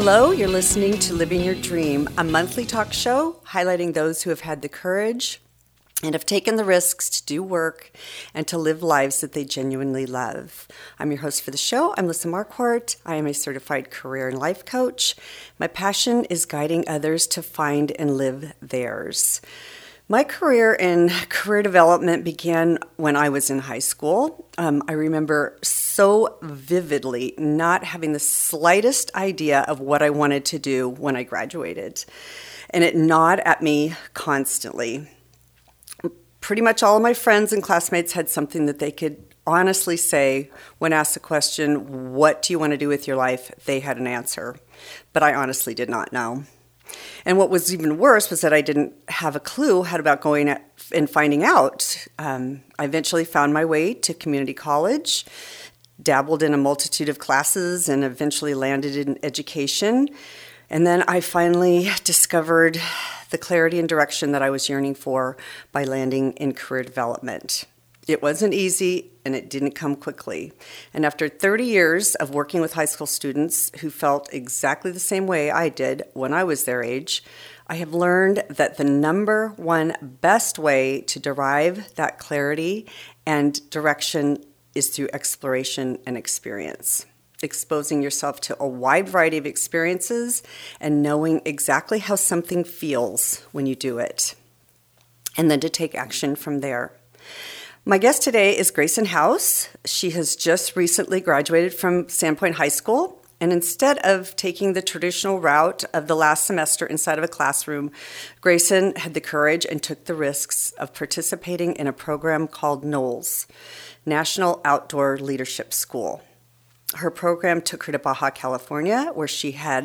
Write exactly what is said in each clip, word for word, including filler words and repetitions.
Hello, you're listening to Living Your Dream, a monthly talk show highlighting those who have had the courage and have taken the risks to do work and to live lives that they genuinely love. I'm your host for the show. I'm Lisa Marquardt. I am a certified career and life coach. My passion is guiding others to find and live theirs. My career in career development began when I was in high school. Um, I remember so vividly not having the slightest idea of what I wanted to do when I graduated, and it gnawed at me constantly. Pretty much all of my friends and classmates had something that they could honestly say when asked the question, what do you want to do with your life? They had an answer, but I honestly did not know. And what was even worse was that I didn't have a clue how about going at, and finding out. Um, I eventually found my way to community college, dabbled in a multitude of classes, and eventually landed in education. And then I finally discovered the clarity and direction that I was yearning for by landing in career development. It wasn't easy, and it didn't come quickly. And after thirty years of working with high school students who felt exactly the same way I did when I was their age, I have learned that the number one best way to derive that clarity and direction is through exploration and experience. Exposing yourself to a wide variety of experiences and knowing exactly how something feels when you do it, and then to take action from there. My guest today is Grayson House. She has just recently graduated from Sandpoint High School, and instead of taking the traditional route of the last semester inside of a classroom, Grayson had the courage and took the risks of participating in a program called NOLS, National Outdoor Leadership School. Her program took her to Baja California, where she had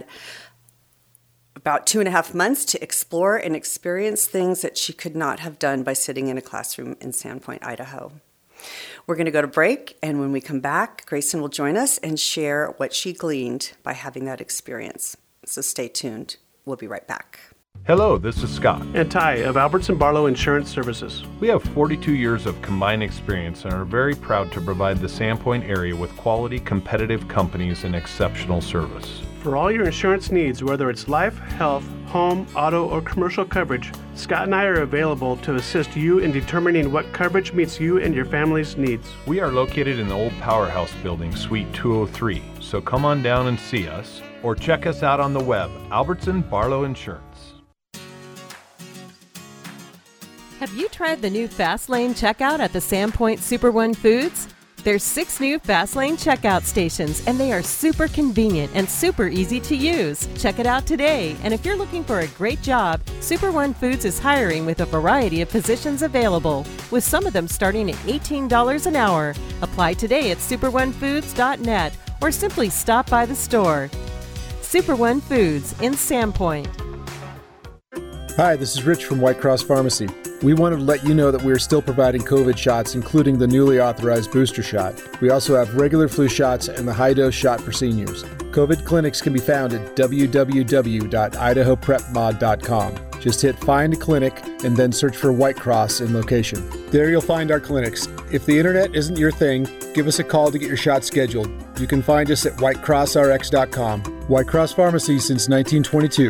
about two and a half months to explore and experience things that she could not have done by sitting in a classroom in Sandpoint, Idaho. We're going to go to break, and when we come back, Grayson will join us and share what she gleaned by having that experience. So stay tuned. We'll be right back. Hello, this is Scott and Ty of Albertson Barlow Insurance Services. We have forty-two years of combined experience and are very proud to provide the Sandpoint area with quality, competitive companies and exceptional service. For all your insurance needs, whether it's life, health, home, auto, or commercial coverage, Scott and I are available to assist you in determining what coverage meets you and your family's needs. We are located in the old Powerhouse building, Suite two oh three, so come on down and see us or check us out on the web, Albertson Barlow Insurance. Have you tried the new Fast Lane checkout at the Sandpoint Super One Foods? There's six new Fast Lane checkout stations, and they are super convenient and super easy to use. Check it out today, and if you're looking for a great job, Super One Foods is hiring with a variety of positions available, with some of them starting at eighteen dollars an hour. Apply today at super one foods dot net or simply stop by the store. Super One Foods in Sandpoint. Hi, this is Rich from White Cross Pharmacy. We wanted to let you know that we are still providing COVID shots, including the newly authorized booster shot. We also have regular flu shots and the high-dose shot for seniors. COVID clinics can be found at w w w dot idaho prep mod dot com. Just hit Find a Clinic and then search for White Cross in location. There you'll find our clinics. If the internet isn't your thing, give us a call to get your shot scheduled. You can find us at white cross r x dot com. White Cross Pharmacy since nineteen twenty-two.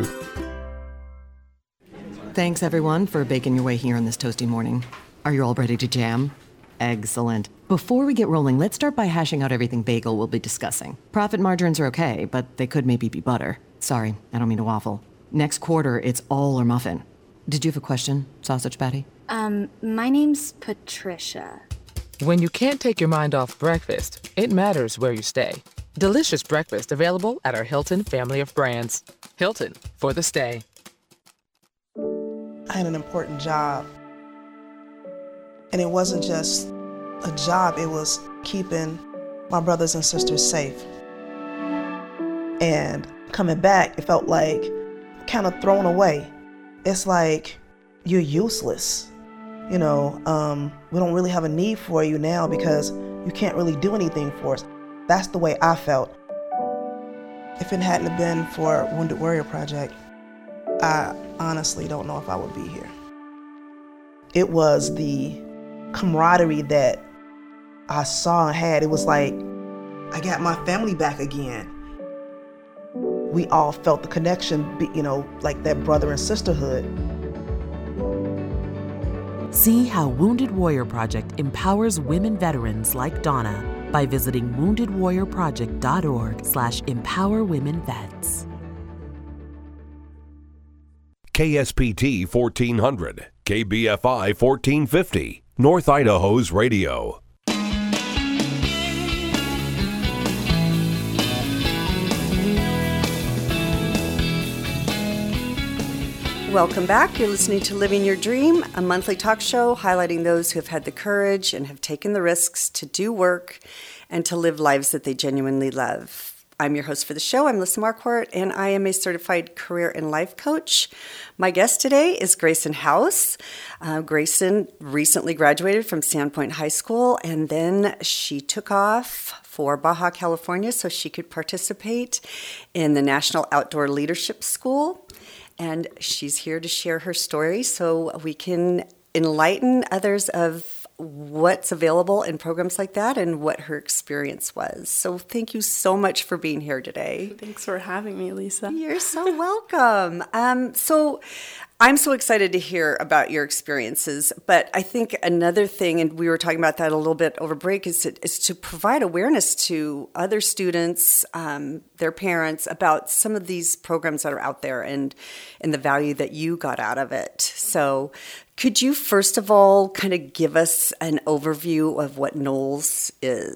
Thanks, everyone, for baking your way here on this toasty morning. Are you all ready to jam? Excellent. Before we get rolling, let's start by hashing out everything bagel we'll be discussing. Profit margins are okay, but they could maybe be butter. Sorry, I don't mean to waffle. Next quarter, it's all or muffin. Did you have a question, Sausage Patty? Um, my name's Patricia. When you can't take your mind off breakfast, it matters where you stay. Delicious breakfast available at our Hilton family of brands. Hilton, for the stay. I had an important job. And it wasn't just a job, it was keeping my brothers and sisters safe. And coming back, it felt like kind of thrown away. It's like you're useless. You know, um, we don't really have a need for you now because you can't really do anything for us. That's the way I felt. If it hadn't been for Wounded Warrior Project, I honestly don't know if I would be here. It was the camaraderie that I saw and had. It was like, I got my family back again. we all felt the connection, be- you know, like that brother and sisterhood. See how Wounded Warrior Project empowers women veterans like Donna by visiting wounded warrior project dot org slash empower women vets. K S P T fourteen hundred, K B F I fourteen fifty, North Idaho's radio. Welcome back. You're listening to Living Your Dream, a monthly talk show highlighting those who have had the courage and have taken the risks to do work and to live lives that they genuinely love. I'm your host for the show. I'm Lisa Marquardt, and I am a certified career and life coach. My guest today is Grayson House. Uh, Grayson recently graduated from Sandpoint High School, and then she took off for Baja California so she could participate in the National Outdoor Leadership School. And she's here to share her story so we can enlighten others of what's available in programs like that and what her experience was. So thank you so much for being here today. Thanks for having me, Lisa. You're so welcome. Um, so I'm so excited to hear about your experiences, but I think another thing, and we were talking about that a little bit over break, is to, is to provide awareness to other students, um, their parents, about some of these programs that are out there and, and the value that you got out of it. So could you first of all kind of give us an overview of what NOLS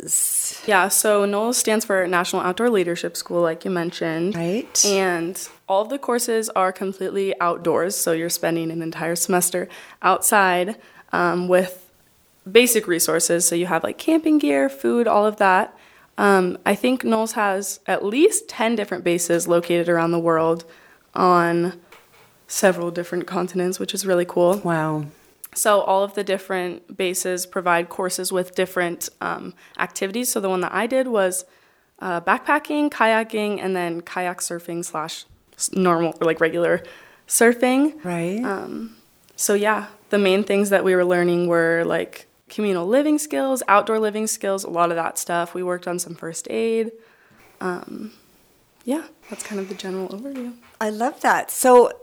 is? Yeah, so NOLS stands for National Outdoor Leadership School, like you mentioned. Right. And all of the courses are completely outdoors, so you're spending an entire semester outside um, with basic resources. So you have like camping gear, food, all of that. Um, I think NOLS has at least ten different bases located around the world on several different continents, which is really cool. Wow. So all of the different bases provide courses with different um, activities. So the one that I did was uh, backpacking, kayaking, and then kayak surfing slash normal, like regular surfing. Right. Um, so yeah, the main things that we were learning were like communal living skills, outdoor living skills, a lot of that stuff. We worked on some first aid. Um, yeah, that's kind of the general overview. I love that. So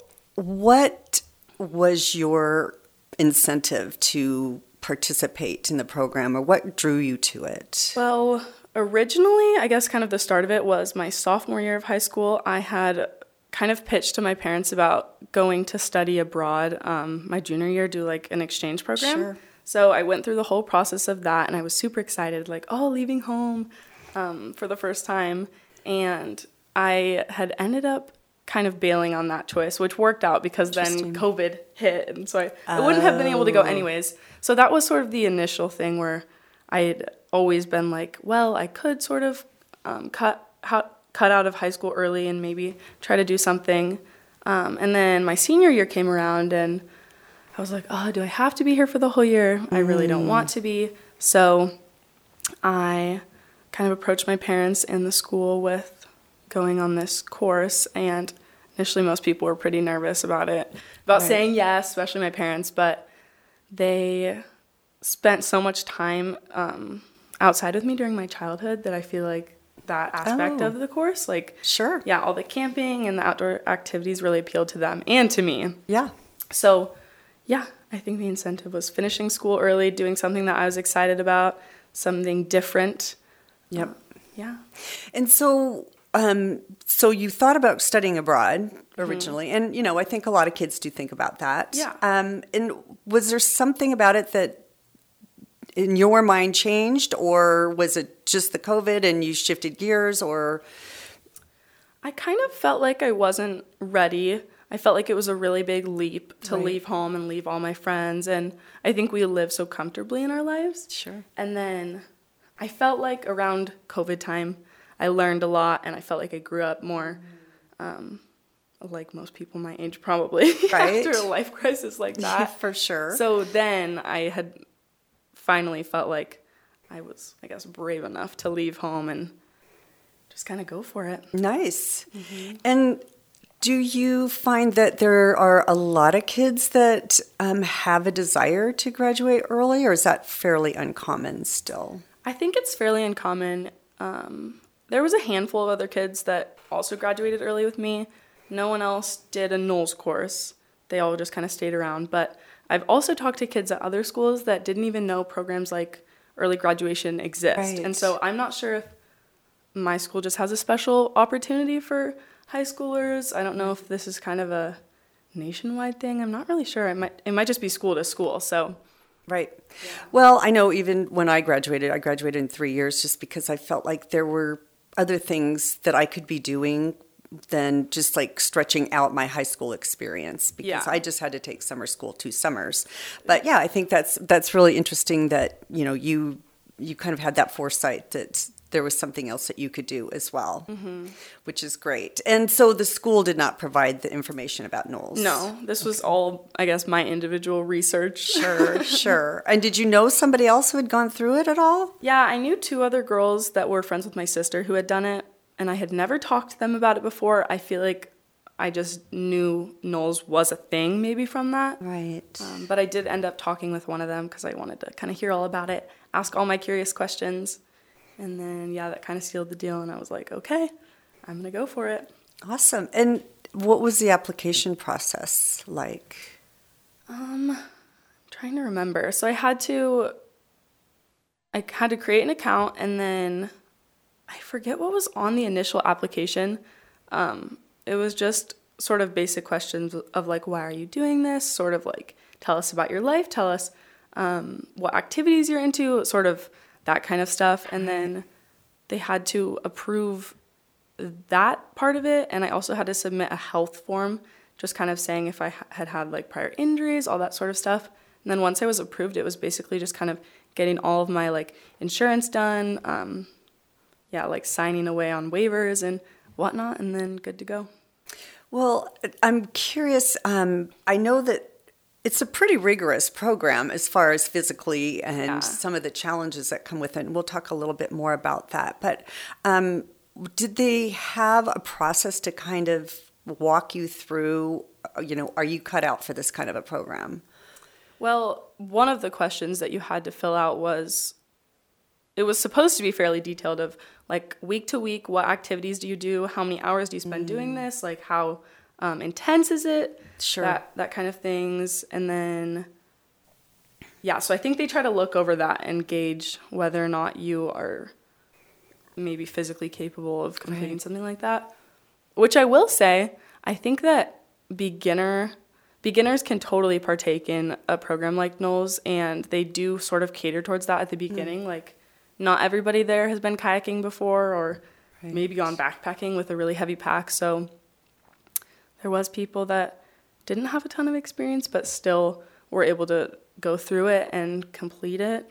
what was your incentive to participate in the program, or what drew you to it? Well, originally, I guess kind of the start of it was my sophomore year of high school. I had kind of pitched to my parents about going to study abroad um, my junior year, do like an exchange program. Sure. So I went through the whole process of that, and I was super excited, like, oh, leaving home um, for the first time. And I had ended up kind of bailing on that choice, which worked out because then COVID hit, and so I, I wouldn't have been able to go anyways. So that was sort of the initial thing where I had always been like, well, I could sort of um, cut how, cut out of high school early and maybe try to do something. Um, and then my senior year came around, and I was like, oh, do I have to be here for the whole year? I really don't want to be. So I kind of approached my parents in the school with going on this course, and initially most people were pretty nervous about it, about right. saying yes, especially my parents, but they spent so much time um, outside with me during my childhood that I feel like that aspect oh. of the course, like, sure, yeah, all the camping and the outdoor activities really appealed to them and to me. Yeah. So, yeah, I think the incentive was finishing school early, doing something that I was excited about, something different. Yep. Um, yeah. And so Um, so you thought about studying abroad originally, mm-hmm. and, you know, I think a lot of kids do think about that. Yeah. Um, and was there something about it that in your mind changed, or was it just the COVID and you shifted gears, or? I kind of felt like I wasn't ready. I felt like it was a really big leap to right. leave home and leave all my friends, and I think we live so comfortably in our lives. Sure. And then I felt like around COVID time, I learned a lot, and I felt like I grew up more, um, like most people my age probably, right. after a life crisis like that. Yeah, for sure. So then I had finally felt like I was, I guess, brave enough to leave home and just kind of go for it. Nice. Mm-hmm. And do you find that there are a lot of kids that um, have a desire to graduate early, or is that fairly uncommon still? I think it's fairly uncommon. Um, there was a handful of other kids that also graduated early with me. No one else did a Knowles course. They all just kind of stayed around. But I've also talked to kids at other schools that didn't even know programs like early graduation exist. Right. And so I'm not sure if my school just has a special opportunity for high schoolers. I don't know if this is kind of a nationwide thing. I'm not really sure. It might it might just be school to school. So, right. Yeah. Well, I know even when I graduated, I graduated in three years just because I felt like there were other things that I could be doing than just like stretching out my high school experience, because Yeah. I just had to take summer school two summers. But yeah, I think that's that's really interesting that, you know, you you kind of had that foresight that there was something else that you could do as well, Mm-hmm. which is great. And so the school did not provide the information about Knowles. No, this was all, I guess, my individual research. Sure, sure. And did you know somebody else who had gone through it at all? Yeah, I knew two other girls that were friends with my sister who had done it, and I had never talked to them about it before. I feel like I just knew Knowles was a thing maybe from that. Right. Um, but I did end up talking with one of them because I wanted to kind of hear all about it, ask all my curious questions. And then, yeah, that kind of sealed the deal, and I was like, okay, I'm going to go for it. Awesome. And what was the application process like? Um, I'm trying to remember. So I had to, I had to create an account, and then I forget what was on the initial application. Um, it was just sort of basic questions of like, why are you doing this? Sort of like, tell us about your life. Tell us um, what activities you're into, sort of that kind of stuff. And then they had to approve that part of it. And I also had to submit a health form, just kind of saying if I had had like prior injuries, all that sort of stuff. And then once I was approved, it was basically just kind of getting all of my like insurance done. Um, yeah, like signing away on waivers and whatnot, and then good to go. Well, I'm curious. Um, I know that it's a pretty rigorous program as far as physically and Yeah. some of the challenges that come with it. And we'll talk a little bit more about that. But um, did they have a process to kind of walk you through, you know, are you cut out for this kind of a program? Well, one of the questions that you had to fill out was, it was supposed to be fairly detailed of like week to week, what activities do you do? How many hours do you spend mm. doing this? Like how um, intense is it? Sure. That, that kind of things. And then, yeah, so I think they try to look over that and gauge whether or not you are maybe physically capable of completing right. something like that. Which I will say, I think that beginner beginners can totally partake in a program like Knowles, and they do sort of cater towards that at the beginning. Mm. Like, not everybody there has been kayaking before or right. maybe gone backpacking with a really heavy pack. So there was people that didn't have a ton of experience but still were able to go through it and complete it.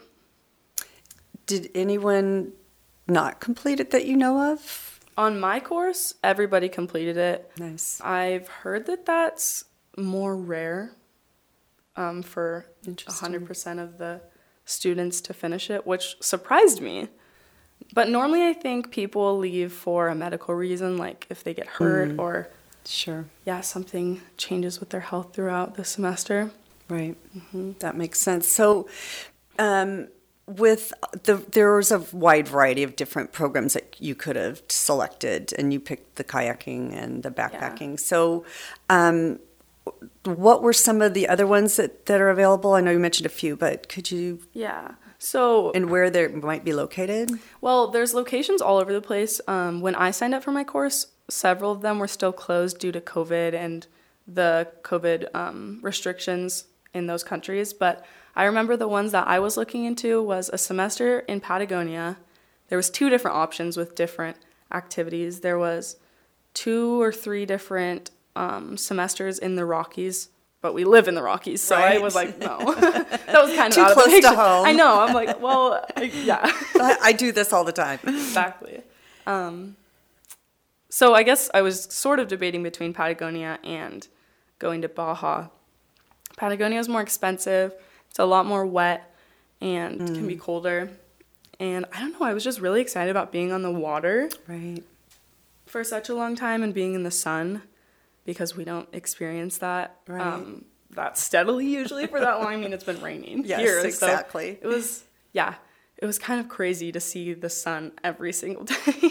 Did anyone not complete it that you know of? On my course, everybody completed it. Nice. I've heard that that's more rare um, for one hundred percent of the students to finish it, which surprised me. But normally I think people leave for a medical reason, like if they get hurt mm. or sure, yeah, something changes with their health throughout the semester. Right. Mm-hmm. That makes sense. So um, with the there was a wide variety of different programs that you could have selected, and you picked the kayaking and the backpacking. Yeah. So um, what were some of the other ones that, that are available? I know you mentioned a few, but could you... Yeah. So... And where they might be located? Well, there's locations all over the place. Um, when I signed up for my course, several of them were still closed due to COVID and the COVID um, restrictions in those countries. But I remember the ones that I was looking into was a semester in Patagonia. There was two different options with different activities. There was two or three different um, semesters in the Rockies, but we live in the Rockies, so right. I was like, no. That was kind of too out close of the to home. I know. I'm like, well, I, yeah. I, I do this all the time. Exactly. Um, so I guess I was sort of debating between Patagonia and going to Baja. Patagonia is more expensive. It's a lot more wet and mm. can be colder. And I don't know, I was just really excited about being on the water. Right. For such a long time and being in the sun, because we don't experience that right. um, that steadily usually for that long. I mean, it's been raining yes, here. Exactly. So it was, yeah, it was kind of crazy to see the sun every single day.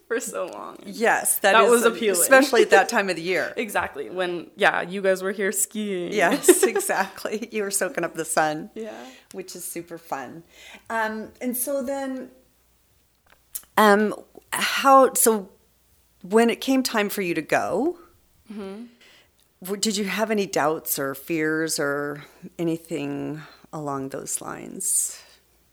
for so long. Yes, that, that is, was appealing. Especially at that time of the year. Exactly. When, yeah, you guys were here skiing. Yes, exactly. You were soaking up the sun. Yeah. Which is super fun. Um, and so then, um, how, so when it came time for you to go, mm-hmm. did you have any doubts or fears or anything along those lines?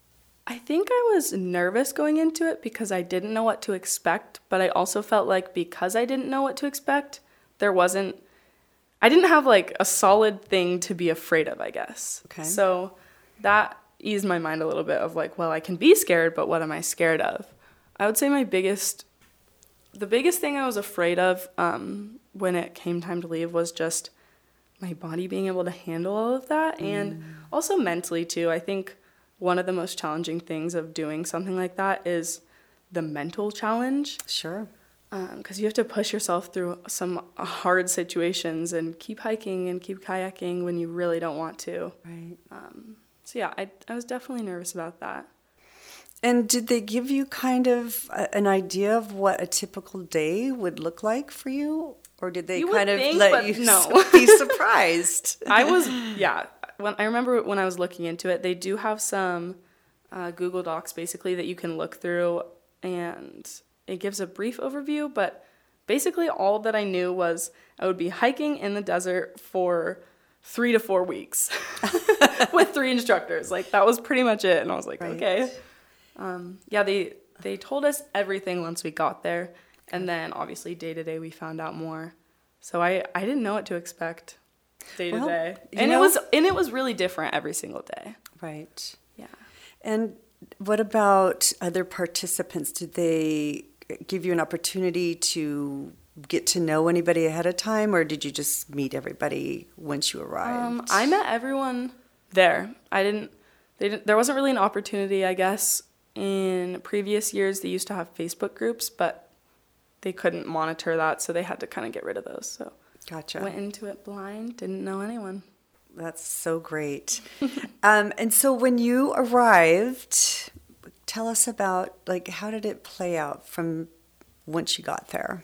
I think I was nervous going into it because I didn't know what to expect, but I also felt like because I didn't know what to expect, there wasn't, I didn't have like a solid thing to be afraid of, I guess. Okay. So that eased my mind a little bit of like, well, I can be scared, but what am I scared of? I would say my biggest, the biggest thing I was afraid of um, when it came time to leave was just my body being able to handle all of that. Mm. And also mentally too. I think one of the most challenging things of doing something like that is the mental challenge. Sure. Because um, you have to push yourself through some hard situations and keep hiking and keep kayaking when you really don't want to. Right. Um, so yeah, I, I was definitely nervous about that. And did they give you kind of a, an idea of what a typical day would look like for you? Or did they you kind of think, let you no. be surprised? I was, yeah. When I remember when I was looking into it, they do have some uh, Google Docs basically that you can look through, and it gives a brief overview, but basically all that I knew was I would be hiking in the desert for three to four weeks with three instructors. Like, that was pretty much it, and I was like, right. okay. Um, yeah, they, they told us everything once we got there, and then obviously day to day we found out more. So I, I didn't know what to expect. Day to well, day, and know, it was and it was really different every single day. Right. Yeah. And what about other participants? Did they give you an opportunity to get to know anybody ahead of time, or did you just meet everybody once you arrived? Um, I met everyone there. I didn't. They didn't. There wasn't really an opportunity, I guess. In previous years, they used to have Facebook groups, but they couldn't monitor that, so they had to kind of get rid of those. So. Gotcha. Went into it blind, didn't know anyone. That's so great. um, and so when you arrived, tell us about, like, how did it play out from once you got there?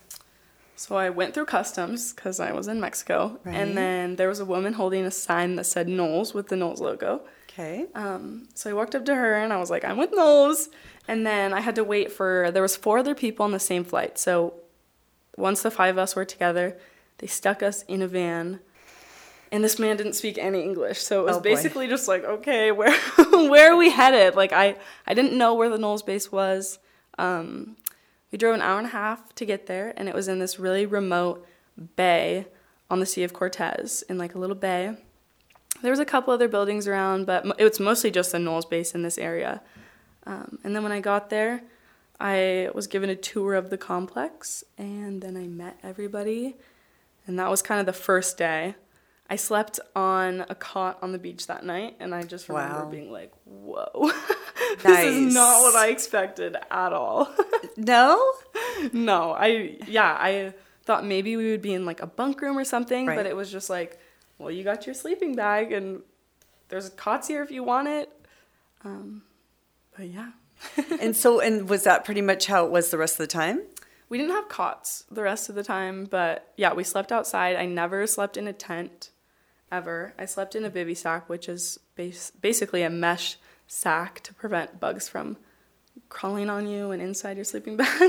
So I went through customs because I was in Mexico. Right. And then there was a woman holding a sign that said Knowles with the Knowles logo. Okay. Um, so I walked up to her and I was like, I'm with Knowles. And then I had to wait for, there was four other people on the same flight. So once the five of us were together, they stuck us in a van, and this man didn't speak any English. So it was oh, basically just like, okay, where where are we headed? Like, I, I didn't know where the Knowles base was. Um, we drove an hour and a half to get there, and it was in this really remote bay on the Sea of Cortez, in like a little bay. There was a couple other buildings around, but it was mostly just the Knowles base in this area. Um, and then when I got there, I was given a tour of the complex, and then I met everybody. And that was kind of the first day. I slept on a cot on the beach that night, and I just remember wow. being like, whoa, this nice. is not what I expected at all. No? No, I, yeah, I thought maybe we would be in like a bunk room or something, right. but it was just like, well, you got your sleeping bag, and there's cots here if you want it. Um, but yeah. And so, and was that pretty much how it was the rest of the time? We didn't have cots the rest of the time, but yeah, we slept outside. I never slept in a tent, ever. I slept in a bivy sack, which is bas- basically a mesh sack to prevent bugs from crawling on you and inside your sleeping bag.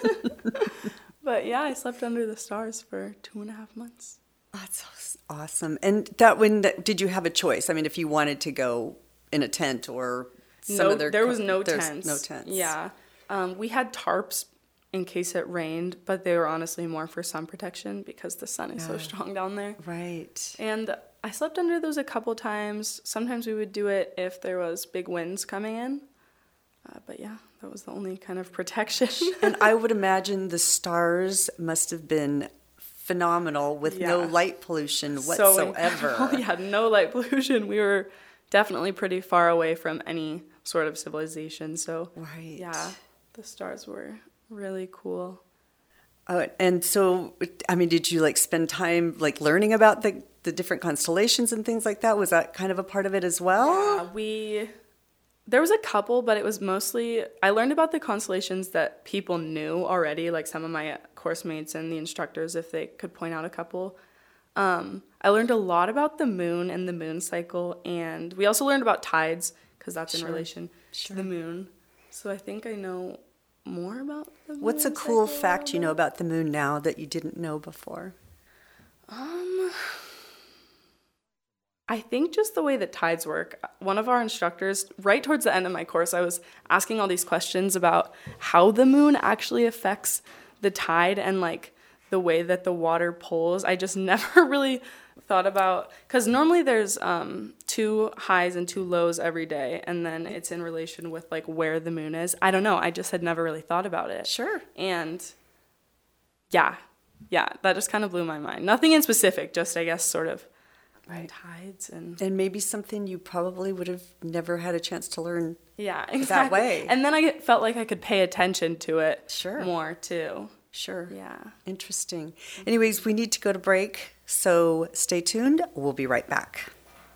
But yeah, I slept under the stars for two and a half months. That's awesome. And that when did you have a choice? I mean, if you wanted to go in a tent or some no, other, there was no tents. No tents. Yeah, um, we had tarps in case it rained, but they were honestly more for sun protection because the sun is yeah. so strong down there. Right. And I slept under those a couple times. Sometimes we would do it if there was big winds coming in. Uh, but yeah, that was the only kind of protection. And I would imagine the stars must have been phenomenal with yeah. no light pollution whatsoever. So yeah, no light pollution. We were definitely pretty far away from any sort of civilization. So right. yeah, the stars were really cool. Oh, and so, I mean, did you like spend time like learning about the, the different constellations and things like that? Was that kind of a part of it as well? Yeah, we There was a couple, but it was mostly, I learned about the constellations that people knew already, like some of my course mates and the instructors, if they could point out a couple. Um, I learned a lot about the moon and the moon cycle, and we also learned about tides, because that's Sure. in relation Sure. to the moon. So I think I know more about the moon What's a cool cycle. fact you know about the moon now that you didn't know before? Um, I think just the way that tides work. One of our instructors, right towards the end of my course, I was asking all these questions about how the moon actually affects the tide and like the way that the water pulls. I just never really thought about, because normally there's um, two highs and two lows every day, and then it's in relation with like where the moon is. I don't know. I just had never really thought about it. Sure. And yeah, yeah, that just kind of blew my mind. Nothing in specific, just I guess sort of Right. tides and And maybe something you probably would have never had a chance to learn yeah, that exactly. way. And then I felt like I could pay attention to it Sure. more too. Sure. Yeah. Interesting. Anyways, we need to go to break, so stay tuned. We'll be right back.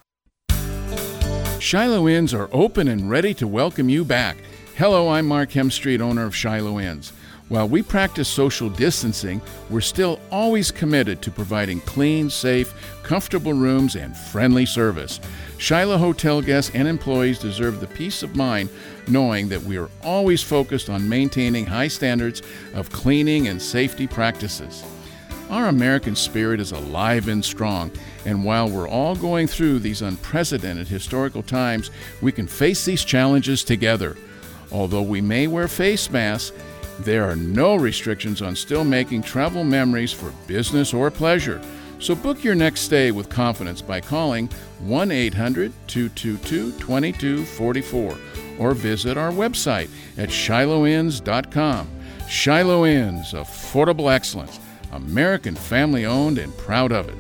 Shiloh Inns are open and ready to welcome you back. Hello, I'm Mark Hemstreet, owner of Shiloh Inns. While we practice social distancing, we're still always committed to providing clean, safe, comfortable rooms and friendly service. Shiloh Hotel guests and employees deserve the peace of mind knowing that we are always focused on maintaining high standards of cleaning and safety practices. Our American spirit is alive and strong, and while we're all going through these unprecedented historical times, we can face these challenges together. Although we may wear face masks, there are no restrictions on still making travel memories for business or pleasure. So book your next stay with confidence by calling one eight hundred, two two two, two two four four or visit our website at shiloh inns dot com. Shiloh Inns, affordable excellence. American family owned and proud of it.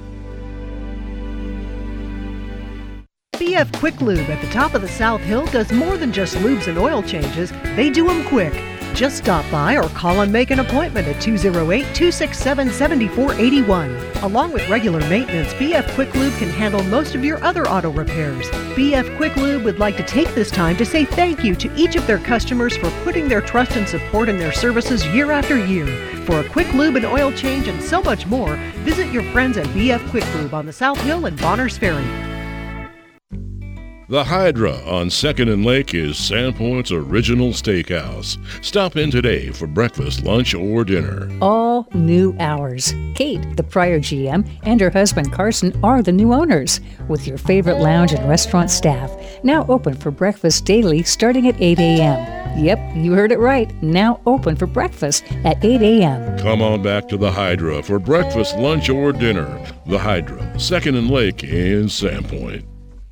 B F Quick Lube at the top of the South Hill does more than just lubes and oil changes. They do them quick. Just stop by or call and make an appointment at two oh eight, two six seven, seven four eight one. Along with regular maintenance, B F Quick Lube can handle most of your other auto repairs. B F Quick Lube would like to take this time to say thank you to each of their customers for putting their trust and support in their services year after year. For a quick lube and oil change and so much more, visit your friends at B F Quick Lube on the South Hill and Bonners Ferry. The Hydra on second and Lake is Sandpoint's original steakhouse. Stop in today for breakfast, lunch, or dinner. All new hours. Kate, the prior G M, and her husband Carson are the new owners, with your favorite lounge and restaurant staff. Now open for breakfast daily starting at eight a.m. Yep, you heard it right. Now open for breakfast at eight a.m. Come on back to the Hydra for breakfast, lunch, or dinner. The Hydra, second and Lake in Sandpoint.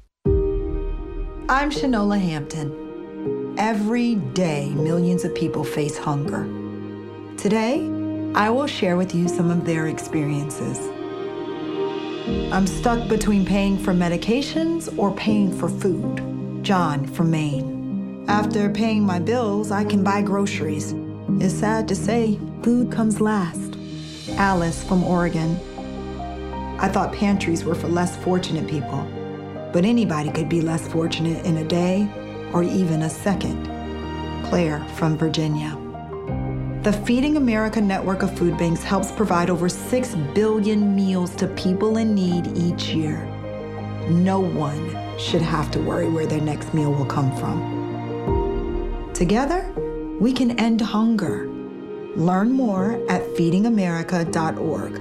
I'm Shanola Hampton. Every day, millions of people face hunger. Today, I will share with you some of their experiences. I'm stuck between paying for medications or paying for food. John from Maine. After paying my bills, I can buy groceries. It's sad to say, food comes last. Alice from Oregon. I thought pantries were for less fortunate people. But anybody could be less fortunate in a day or even a second. Claire from Virginia. The Feeding America network of food banks helps provide over six billion meals to people in need each year. No one should have to worry where their next meal will come from. Together, we can end hunger. Learn more at feeding america dot org.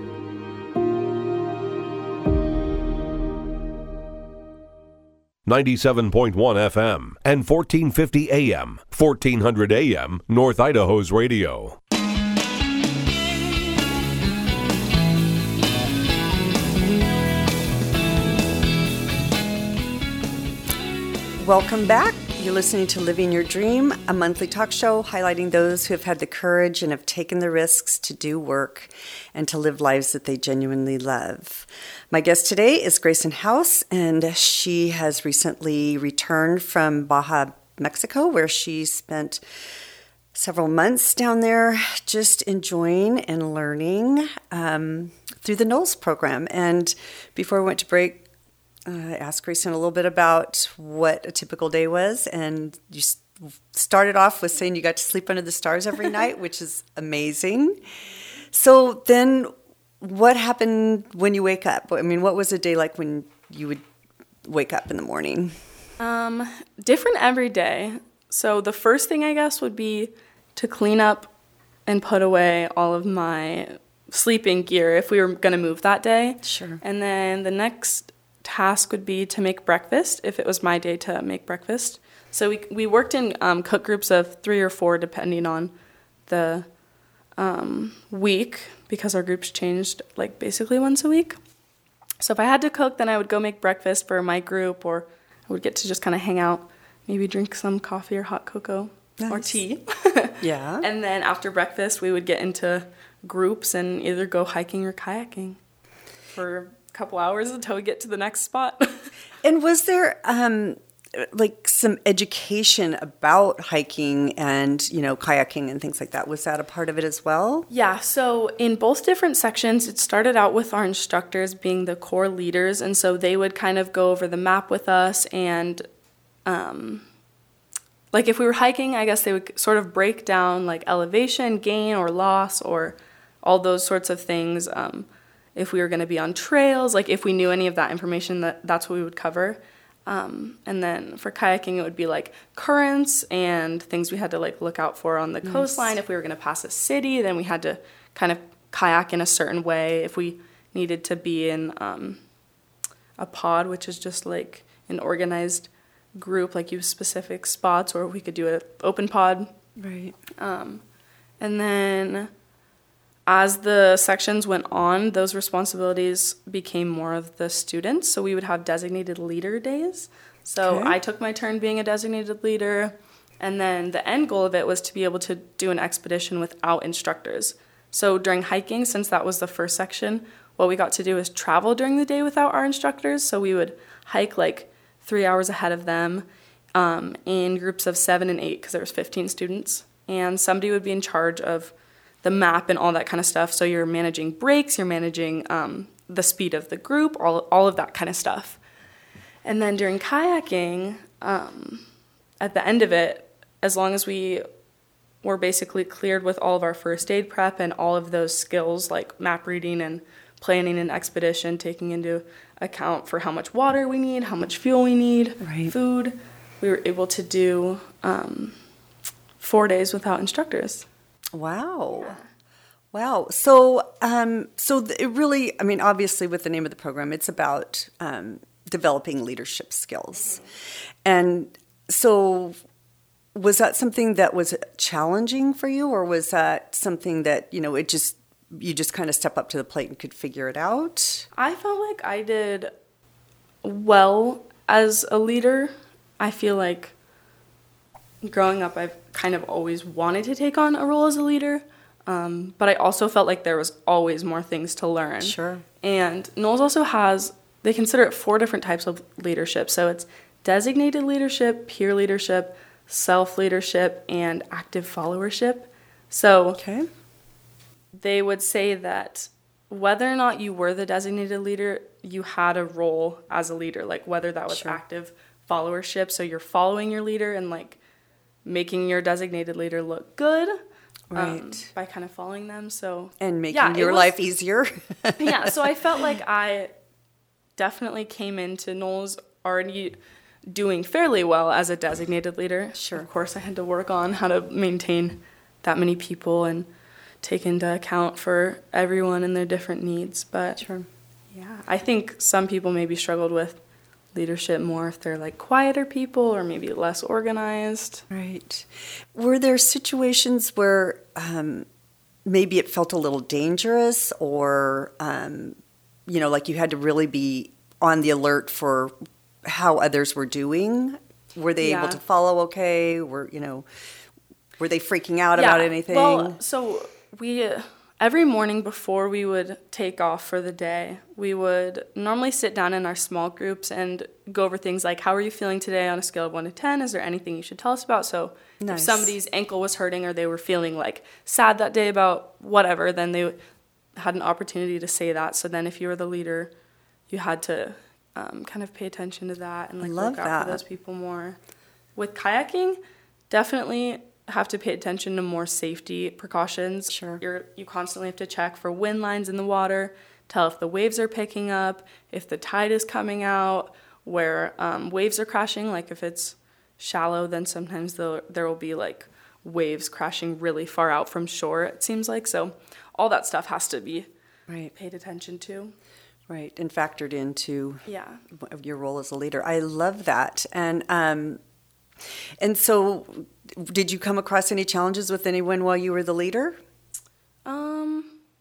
ninety-seven point one F M and fourteen fifty A M, fourteen hundred A M, North Idaho's radio. Welcome back. You're listening to Living Your Dream, a monthly talk show highlighting those who have had the courage and have taken the risks to do work and to live lives that they genuinely love. My guest today is Grayson House, and she has recently returned from Baja, Mexico, where she spent several months down there just enjoying and learning um, through the Knowles program. And before we went to break, uh, ask Grayson a little bit about what a typical day was, and you s- started off with saying you got to sleep under the stars every night, which is amazing. So then what happened when you wake up? I mean, what was a day like when you would wake up in the morning? Um, different every day. So the first thing, I guess, would be to clean up and put away all of my sleeping gear if we were going to move that day. Sure. And then the next task would be to make breakfast, if it was my day to make breakfast. So we we worked in um, cook groups of three or four, depending on the um, week, because our groups changed like basically once a week. So if I had to cook, then I would go make breakfast for my group, or I would get to just kind of hang out, maybe drink some coffee or hot cocoa. Nice. Or tea. Yeah. And then after breakfast, we would get into groups and either go hiking or kayaking for a couple hours until we get to the next spot. And was there um, like some education about hiking and, you know, kayaking and things like that? Was that a part of it as well? Yeah, so in both different sections, it started out with our instructors being the core leaders, and so they would kind of go over the map with us, and um, like if we were hiking, I guess they would sort of break down like elevation, gain or loss, or all those sorts of things. Um, if we were going to be on trails, like if we knew any of that information, that that's what we would cover. Um, and then for kayaking, it would be like currents and things we had to like look out for on the nice. coastline. If we were going to pass a city, then we had to kind of kayak in a certain way. If we needed to be in um, a pod, which is just like an organized group, like use specific spots, or we could do an open pod. Right. Um, and then as the sections went on, those responsibilities became more of the students. So we would have designated leader days. So okay. I took my turn being a designated leader. And then the end goal of it was to be able to do an expedition without instructors. So during hiking, since that was the first section, what we got to do is travel during the day without our instructors. So we would hike like three hours ahead of them um, in groups of seven and eight, because there was fifteen students. And somebody would be in charge of the map and all that kind of stuff. So you're managing breaks, you're managing um, the speed of the group, all, all of that kind of stuff. And then during kayaking, um, at the end of it, as long as we were basically cleared with all of our first aid prep and all of those skills like map reading and planning an expedition, taking into account for how much water we need, how much fuel we need, right. food, we were able to do um, four days without instructors. Wow. Yeah. Wow. So, um, so th- it really, I mean, obviously with the name of the program, it's about um, developing leadership skills. And so was that something that was challenging for you, or was that something that, you know, it just, you just kind of step up to the plate and could figure it out? I felt like I did well as a leader. I feel like growing up, I've kind of always wanted to take on a role as a leader, um, but I also felt like there was always more things to learn. Sure. And Knowles also has, they consider it four different types of leadership. So it's designated leadership, peer leadership, self-leadership, and active followership. So okay. They would say that whether or not you were the designated leader, you had a role as a leader, like whether that was sure. active followership, so you're following your leader and like making your designated leader look good, right? Um, by kind of following them, so and making yeah, your was, life easier. Yeah, so I felt like I definitely came into Knowles already doing fairly well as a designated leader. Sure. Of course, I had to work on how to maintain that many people and take into account for everyone and their different needs. But sure. yeah, I think some people maybe struggled with leadership more if they're like quieter people or maybe less organized. Right. Were there situations where um, maybe it felt a little dangerous, or, um, you know, like you had to really be on the alert for how others were doing? Were they yeah. able to follow okay? Were, you know, were they freaking out yeah. about anything? Well, so we, uh, every morning before we would take off for the day, we would normally sit down in our small groups and go over things like, how are you feeling today on a scale of one to ten? Is there anything you should tell us about? So nice. If somebody's ankle was hurting or they were feeling like sad that day about whatever, then they had an opportunity to say that. So then if you were the leader, you had to um, kind of pay attention to that and like love look out that. for those people more. With kayaking, definitely have to pay attention to more safety precautions. Sure. You're, you constantly have to check for wind lines in the water, tell if the waves are picking up, if the tide is coming out, where um, waves are crashing. Like if it's shallow, then sometimes there there will be like waves crashing really far out from shore, it seems like. So all that stuff has to be right. paid attention to. Right, and factored into yeah. your role as a leader. I love that. And um, and so did you come across any challenges with anyone while you were the leader? Um,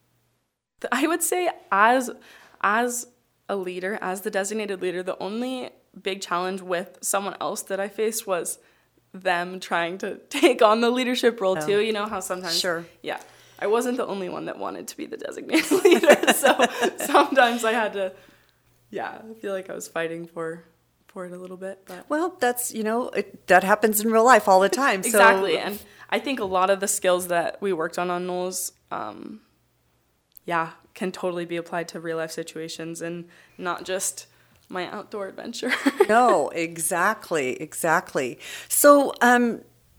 I would say as as a leader, as the designated leader, the only big challenge with someone else that I faced was them trying to take on the leadership role oh. too. You know how sometimes, sure. yeah, I wasn't the only one that wanted to be the designated leader, so sometimes I had to, yeah, I feel like I was fighting for for it a little bit. But well, that's, you know, it, that happens in real life all the time. Exactly, so. And I think a lot of the skills that we worked on on Knowles, um, yeah, can totally be applied to real life situations and not just my outdoor adventure. No, exactly, exactly. So, um,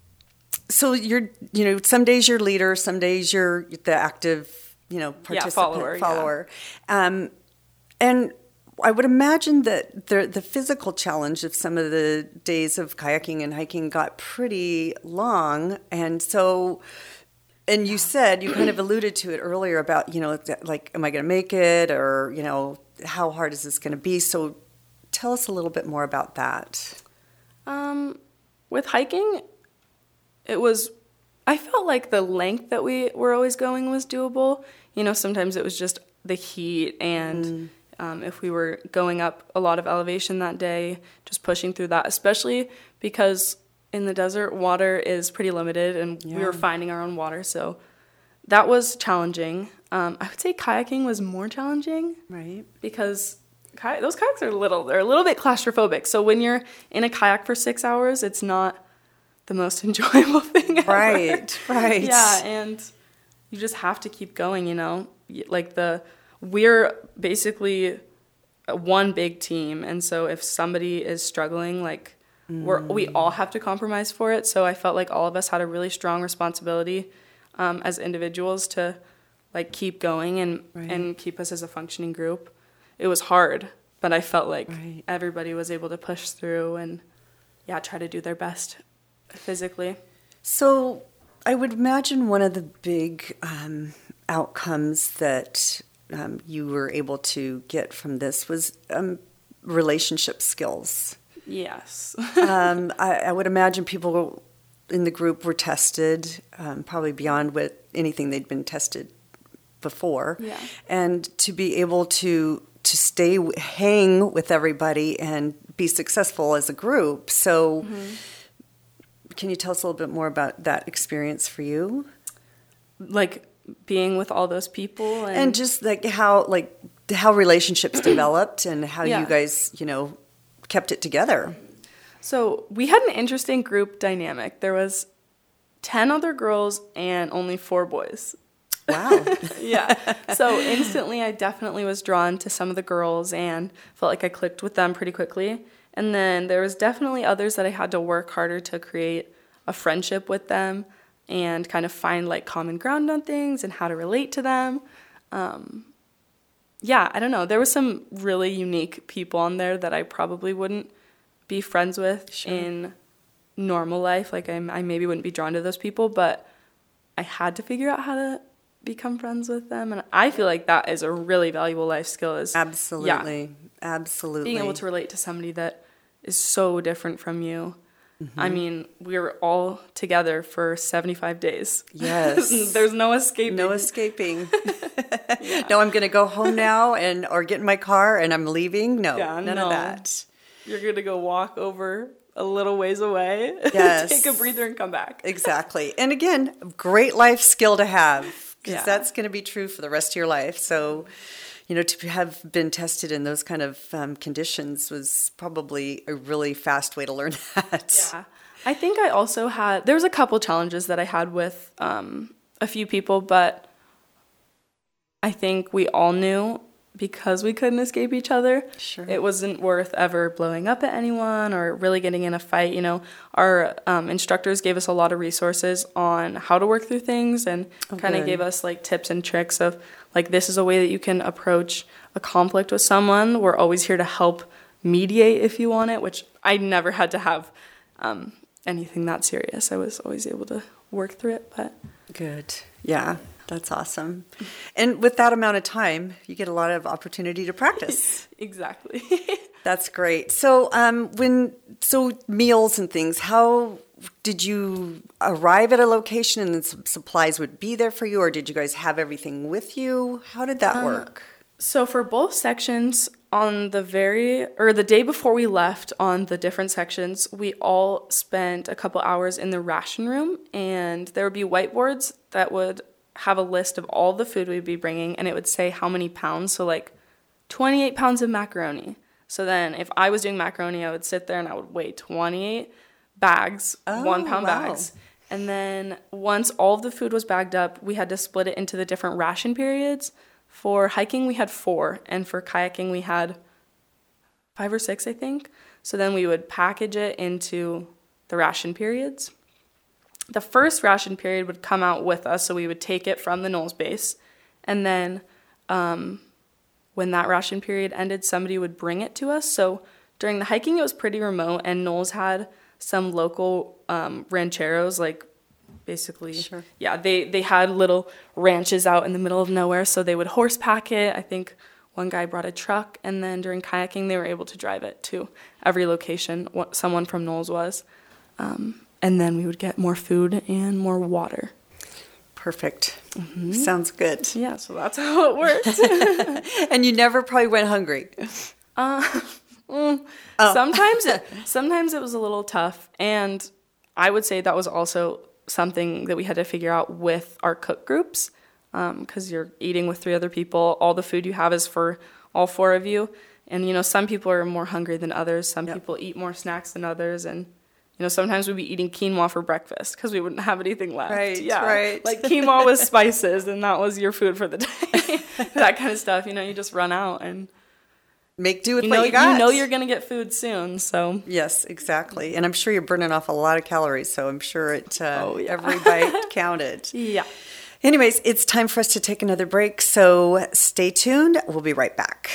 so you're, you know, some days you're leader, some days you're the active, you know, participant, yeah, follower. follower. Yeah. Um, and I would imagine that the the physical challenge of some of the days of kayaking and hiking got pretty long, and so. And you said, you kind of alluded to it earlier about, you know, like, am I going to make it? Or, you know, how hard is this going to be? So tell us a little bit more about that. Um, with hiking, it was, I felt like the length that we were always going was doable. You know, sometimes it was just the heat and mm. um, if we were going up a lot of elevation that day, just pushing through that, especially because in the desert, water is pretty limited, and yeah. we were finding our own water, so that was challenging. Um, I would say kayaking was more challenging, right? Because kay- those kayaks are little; they're a little bit claustrophobic. So when you're in a kayak for six hours, it's not the most enjoyable thing ever. Right, right. Yeah, and you just have to keep going. You know, like the we're basically one big team, and so if somebody is struggling, like. We're, we all have to compromise for it, so I felt like all of us had a really strong responsibility um, as individuals to like keep going and right. and keep us as a functioning group. It was hard, but I felt like right. everybody was able to push through and yeah, try to do their best physically. So I would imagine one of the big um, outcomes that um, you were able to get from this was um, relationship skills. Yes. um, I, I would imagine people in the group were tested, um, probably beyond what anything they'd been tested before. Yeah. And to be able to to stay, hang with everybody and be successful as a group. So mm-hmm. can you tell us a little bit more about that experience for you? Like being with all those people? And, and just like how, like, how relationships developed and how yeah. you guys, you know, kept it together. So we had an interesting group dynamic. There was ten other girls and only four boys. Wow. Yeah. So instantly I definitely was drawn to some of the girls and felt like I clicked with them pretty quickly. And then there was definitely others that I had to work harder to create a friendship with them and kind of find like common ground on things and how to relate to them. Um, Yeah, I don't know. There were some really unique people on there that I probably wouldn't be friends with sure. in normal life. Like, I, I maybe wouldn't be drawn to those people, but I had to figure out how to become friends with them. And I feel like that is a really valuable life skill. Is Absolutely. Yeah, Absolutely. being able to relate to somebody that is so different from you. Mm-hmm. I mean, we were all together for seventy-five days. Yes. There's no escaping. No escaping. yeah. No, I'm going to go home now and or get in my car and I'm leaving. No, yeah, none no. of that. You're going to go walk over a little ways away, yes. take a breather and come back. Exactly. And again, great life skill to have because yeah. that's going to be true for the rest of your life. So, you know, to have been tested in those kind of um, conditions was probably a really fast way to learn that. Yeah. I think I also had, there was a couple challenges that I had with um, a few people, but I think we all knew because we couldn't escape each other, sure. it wasn't worth ever blowing up at anyone or really getting in a fight. You know, our um, instructors gave us a lot of resources on how to work through things and oh, kind of gave us like tips and tricks of like, this is a way that you can approach a conflict with someone. We're always here to help mediate if you want it, which I never had to have um, anything that serious. I was always able to work through it. But good. Yeah. That's awesome. And with that amount of time, you get a lot of opportunity to practice. Exactly. That's great. So um, when so meals and things, how did you arrive at a location and then some supplies would be there for you, or did you guys have everything with you? How did that uh, work? So for both sections, on the very or the day before we left on the different sections, we all spent a couple hours in the ration room, and there would be whiteboards that would have a list of all the food we'd be bringing, and it would say how many pounds. So like twenty-eight pounds of macaroni. So then if I was doing macaroni, I would sit there and I would weigh twenty-eight bags, oh, one pound wow. bags. And then once all of the food was bagged up, we had to split it into the different ration periods. For hiking, we had four, and for kayaking, we had five or six, I think. So then we would package it into the ration periods. The first ration period would come out with us, so we would take it from the Knowles base. And then um, when that ration period ended, somebody would bring it to us. So during the hiking, it was pretty remote, and Knowles had some local um, rancheros, like basically, sure. yeah, they, they had little ranches out in the middle of nowhere, so they would horse pack it. I think one guy brought a truck, and then during kayaking, they were able to drive it to every location, someone from Knowles was. Um, And then we would get more food and more water. Perfect. Mm-hmm. Sounds good. Yeah, so that's how it worked. And you never probably went hungry. Uh, mm, oh. Sometimes, it, sometimes it was a little tough. And I would say that was also something that we had to figure out with our cook groups, because um, you're eating with three other people. All the food you have is for all four of you. And, you know, some people are more hungry than others. Some yep. people eat more snacks than others. And you know, sometimes we'd be eating quinoa for breakfast because we wouldn't have anything left. Right, yeah. right. Like quinoa with spices, and that was your food for the day. That kind of stuff. You know, you just run out and make do with you what know, you got. You know you're going to get food soon, so. Yes, exactly. And I'm sure you're burning off a lot of calories, so I'm sure it uh, oh, yeah. every bite counted. Yeah. Anyways, it's time for us to take another break, so stay tuned. We'll be right back.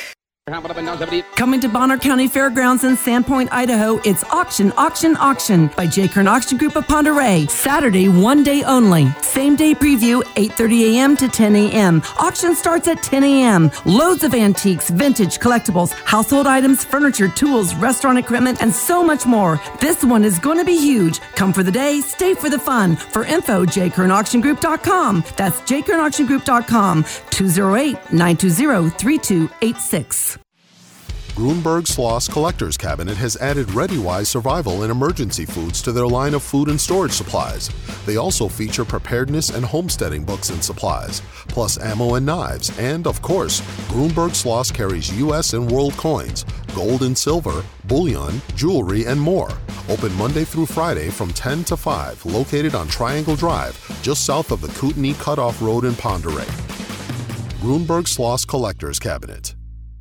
Coming to Bonner County Fairgrounds in Sandpoint, Idaho, it's Auction, Auction, Auction by J. Kern Auction Group of Ponderay. Saturday, one day only. Same day preview, eight thirty a.m. to ten a.m. Auction starts at ten a.m. Loads of antiques, vintage, collectibles, household items, furniture, tools, restaurant equipment, and so much more. This one is going to be huge. Come for the day, stay for the fun. For info, j kern auction group dot com. That's j kern auction group dot com. two oh eight, nine two zero, three two eight six. Grunberg Sloss Collector's Cabinet has added ReadyWise survival and emergency foods to their line of food and storage supplies. They also feature preparedness and homesteading books and supplies, plus ammo and knives, and, of course, Grunberg Sloss carries U S and world coins, gold and silver, bullion, jewelry, and more. Open Monday through Friday from ten to five, located on Triangle Drive, just south of the Kootenai Cutoff Road in Ponderay. Grunberg Sloss Collector's Cabinet.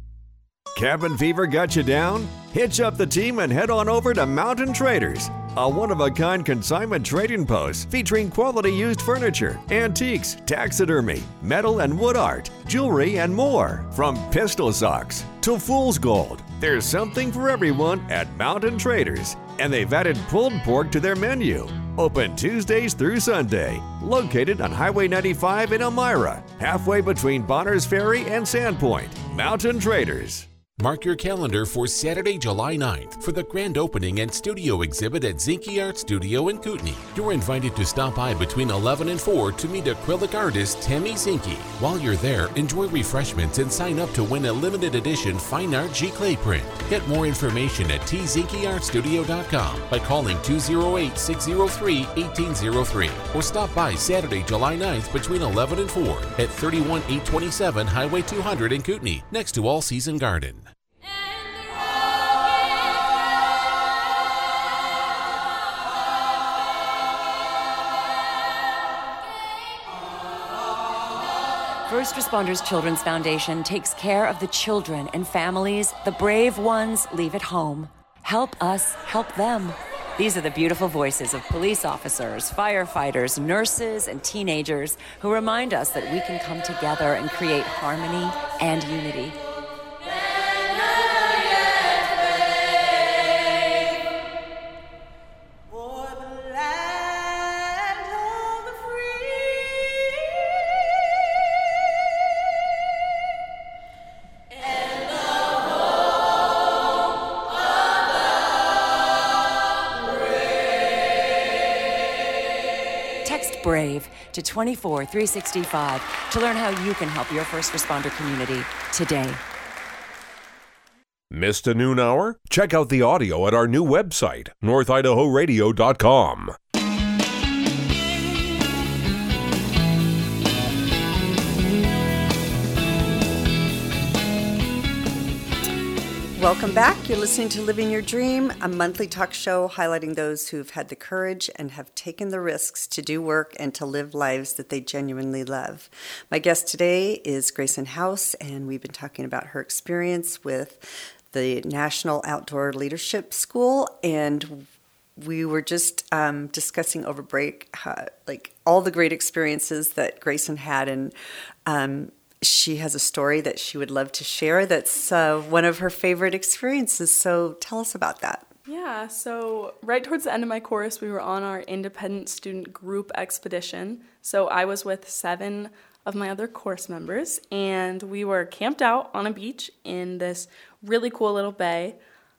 Cabin fever got you down? Hitch up the team and head on over to Mountain Traders, a one-of-a-kind consignment trading post featuring quality used furniture, antiques, taxidermy, metal and wood art, jewelry, and more. From pistol socks to fool's gold, there's something for everyone at Mountain Traders, and they've added pulled pork to their menu. Open Tuesdays through Sunday, located on Highway ninety-five in Elmira, halfway between Bonners Ferry and Sandpoint. Mountain Traders. Mark your calendar for Saturday, July ninth for the grand opening and studio exhibit at Zinke Art Studio in Kootenai. You're invited to stop by between eleven and four to meet acrylic artist Tammy Zinke. While you're there, enjoy refreshments and sign up to win a limited edition fine art Giclée print. Get more information at t zinke art studio dot com by calling two oh eight, six oh three, one eight oh three or stop by Saturday, July ninth between eleven and four at thirty-one eight twenty-seven Highway two hundred in Kootenai, next to All Season Garden. First Responders Children's Foundation takes care of the children and families the brave ones leave at home. Help us help them. These are the beautiful voices of police officers, firefighters, nurses, and teenagers who remind us that we can come together and create harmony and unity. BRAVE to two four three six five to learn how you can help your first responder community today. Missed a noon hour? Check out the audio at our new website, north idaho radio dot com. Welcome back. You're listening to Living Your Dream, a monthly talk show highlighting those who've had the courage and have taken the risks to do work and to live lives that they genuinely love. My guest today is Grayson House, and we've been talking about her experience with the National Outdoor Leadership School, and we were just um, discussing over break uh, like all the great experiences that Grayson had, and um, she has a story that she would love to share that's uh, one of her favorite experiences. So tell us about that. Yeah, so right towards the end of my course, we were on our independent student group expedition. So I was with seven of my other course members, and we were camped out on a beach in this really cool little bay.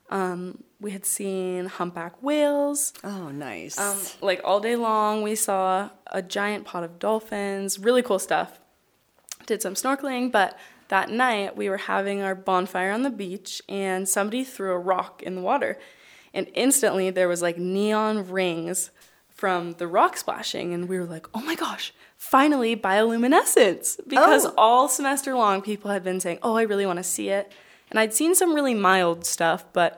Um, we had seen humpback whales. Oh, nice. Um, like all day long, we saw a giant pod of dolphins, really cool stuff. Did some snorkeling, but that night we were having our bonfire on the beach, and somebody threw a rock in the water, and instantly there was like neon rings from the rock splashing, and we were like, oh my gosh, finally bioluminescence, because Oh. all semester long people had been saying, oh, I really want to see it, and I'd seen some really mild stuff, but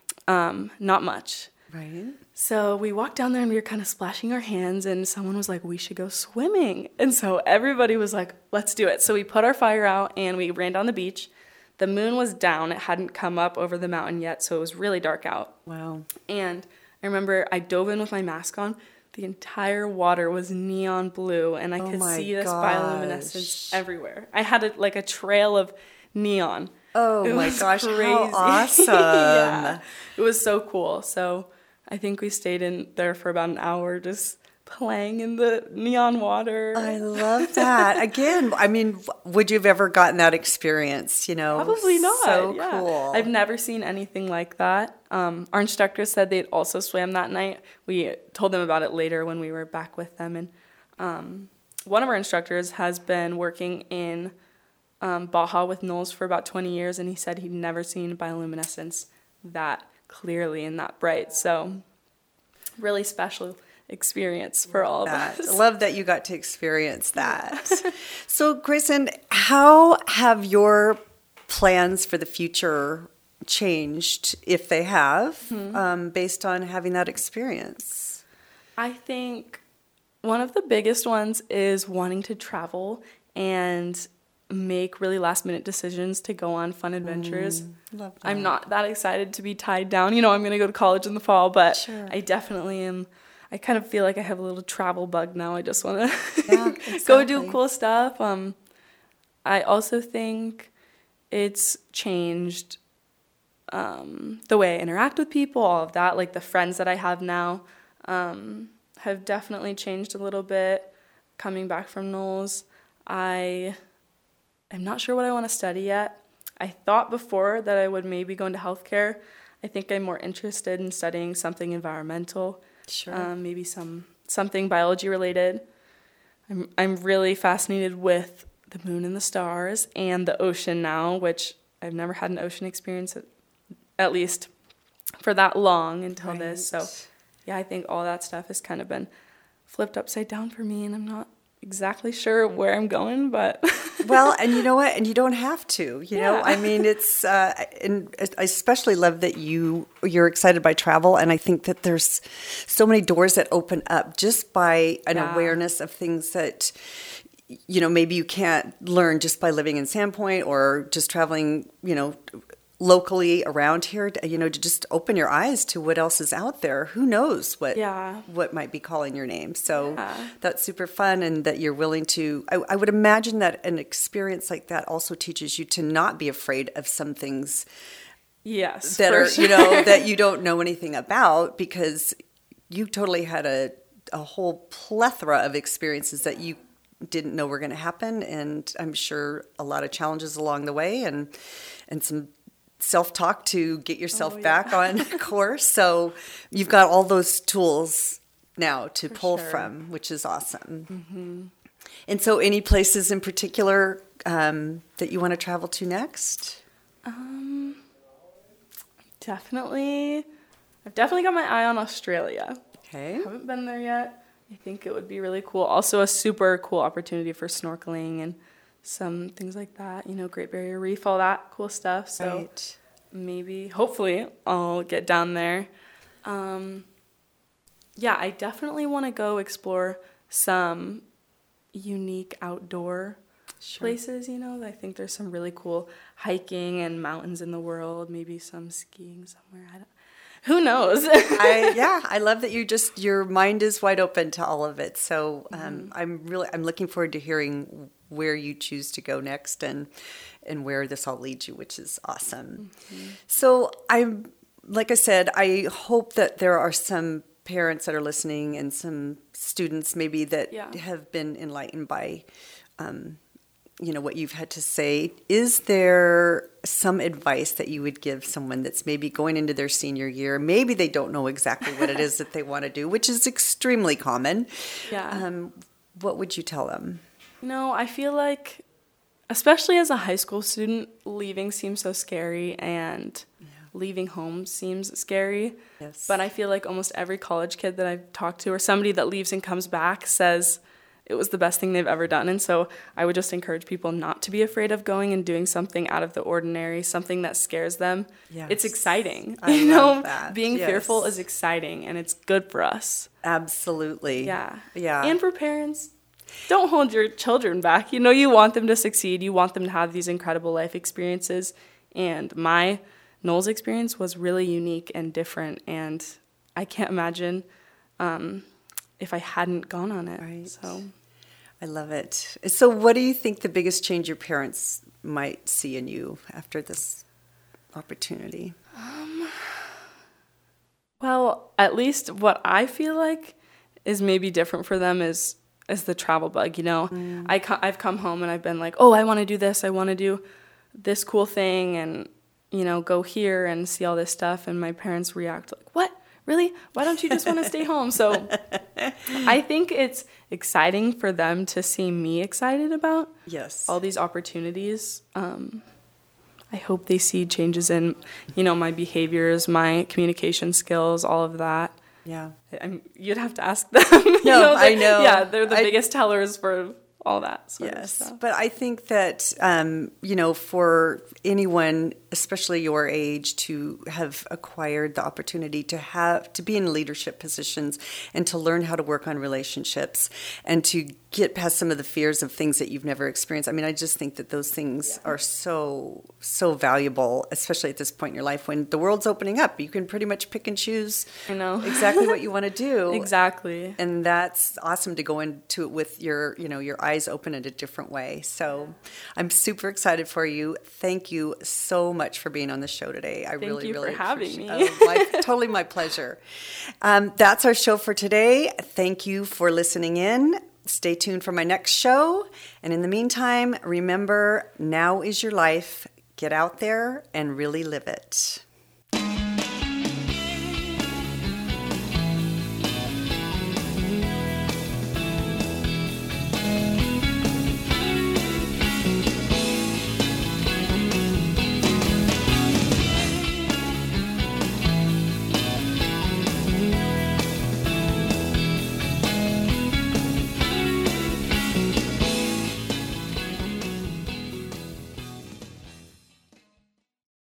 um, not much. Right. So we walked down there and we were kind of splashing our hands, and someone was like, we should go swimming. And so everybody was like, let's do it. So we put our fire out and we ran down the beach. The moon was down. It hadn't come up over the mountain yet, so it was really dark out. Wow. And I remember I dove in with my mask on. The entire water was neon blue, and I Oh could my see this gosh. bioluminescence everywhere. I had a, like a trail of neon. Oh It my was gosh, how crazy. awesome. Yeah. It was so cool. So I think we stayed in there for about an hour just playing in the neon water. I love that. Again, I mean, would you have ever gotten that experience, you know? Probably not. So yeah. cool. I've never seen anything like that. Um, our instructors said they'd also swam that night. We told them about it later when we were back with them. And um, one of our instructors has been working in um, Baja with Knowles for about twenty years, and he said he'd never seen bioluminescence that clearly and that bright. So really special experience for all of that. us. I love that you got to experience that. So, Grayson, how have your plans for the future changed, if they have, Mhm. um, based on having that experience? I think one of the biggest ones is wanting to travel and make really last minute decisions to go on fun adventures. Mm, love that. I'm not that excited to be tied down. You know, I'm going to go to college in the fall, but Sure. I definitely am. I kind of feel like I have a little travel bug now. I just want to Yeah, go do exactly. cool stuff. Um, I also think it's changed um, the way I interact with people, all of that. Like the friends that I have now um, have definitely changed a little bit coming back from Knowles. I am not sure what I want to study yet. I thought before that I would maybe go into healthcare. I think I'm more interested in studying something environmental. Sure. Um, maybe some something biology related. I'm I'm really fascinated with the moon and the stars and the ocean now, which I've never had an ocean experience at, at least for that long until this. So yeah, I think all that stuff has kind of been flipped upside down for me, and I'm not exactly sure where I'm going, but Well, and you know what? And you don't have to, you know? Yeah. I mean, it's, uh, and I especially love that you, you're excited by travel. And I think that there's so many doors that open up just by an Yeah. awareness of things that you know, maybe you can't learn just by living in Sandpoint or just traveling, you know, locally around here, you know, to just open your eyes to what else is out there. Who knows what yeah. what might be calling your name. So yeah. that's super fun, and that you're willing to, I, I would imagine that an experience like that also teaches you to not be afraid of some things yes, that are, sure. you know, that you don't know anything about, because you totally had a, a whole plethora of experiences that you didn't know were going to happen. And I'm sure a lot of challenges along the way, and, and some self-talk to get yourself oh, yeah. back on course. So you've got all those tools now to For pull sure. from, which is awesome. Mm-hmm. And so any places in particular um, that you want to travel to next? Um, definitely. I've definitely got my eye on Australia. Okay. Haven't been there yet. I think it would be really cool. Also a super cool opportunity for snorkeling and some things like that, you know, Great Barrier Reef, all that cool stuff. So right. maybe, hopefully, I'll get down there. Um, yeah, I definitely want to go explore some unique outdoor sure. places, you know. I think there's some really cool hiking and mountains in the world, maybe some skiing somewhere. I don't, who knows? I, yeah, I love that you just, your mind is wide open to all of it. So um, mm-hmm. I'm really, I'm looking forward to hearing where you choose to go next, and and where this all leads you, which is awesome. Mm-hmm. So I'm, like I said, I hope that there are some parents that are listening, and some students maybe that yeah. have been enlightened by, um, you know, what you've had to say. Is there some advice that you would give someone that's maybe going into their senior year? Maybe they don't know exactly what it is that they want to do, which is extremely common. Yeah. Um, what would you tell them? You know, I feel like, especially as a high school student, leaving seems so scary, and yeah. leaving home seems scary. Yes. But I feel like almost every college kid that I've talked to, or somebody that leaves and comes back, says it was the best thing they've ever done. And so I would just encourage people not to be afraid of going and doing something out of the ordinary, something that scares them. Yes. It's exciting. I you love know, that. Being yes. fearful is exciting, and it's good for us. Absolutely. Yeah. Yeah. And for parents, don't hold your children back. You know, you want them to succeed. You want them to have these incredible life experiences. And my Knowles experience was really unique and different. And I can't imagine um, if I hadn't gone on it. Right. So I love it. So what do you think the biggest change your parents might see in you after this opportunity? Um, well, at least what I feel like is maybe different for them is is the travel bug, you know. Mm. I co- I've come home and I've been like, oh, I want to do this. I want to do this cool thing, and, you know, go here and see all this stuff. And my parents react like, what? Really? Why don't you just want to stay home? So I think it's exciting for them to see me excited about yes. all these opportunities. Um, I hope they see changes in, you know, my behaviors, my communication skills, all of that. Yeah. I'm, you'd have to ask them. you No, know, I know. Yeah, they're the I, biggest tellers for all that sort yes, of stuff. But I think that, um, you know, for anyone, especially your age, to have acquired the opportunity to have, to be in leadership positions and to learn how to work on relationships and to get past some of the fears of things that you've never experienced. I mean, I just think that those things yeah. are so, so valuable, especially at this point in your life when the world's opening up. You can pretty much pick and choose I know. exactly what you want to do. Exactly. And that's awesome to go into it with your, you know, your eyes open in a different way. So I'm super excited for you. Thank you so much for being on the show today. I Thank really, you really for having me. Oh, my, totally my pleasure. Um, that's our show for today. Thank you for listening in. Stay tuned for my next show. And in the meantime, remember, now is your life. Get out there and really live it.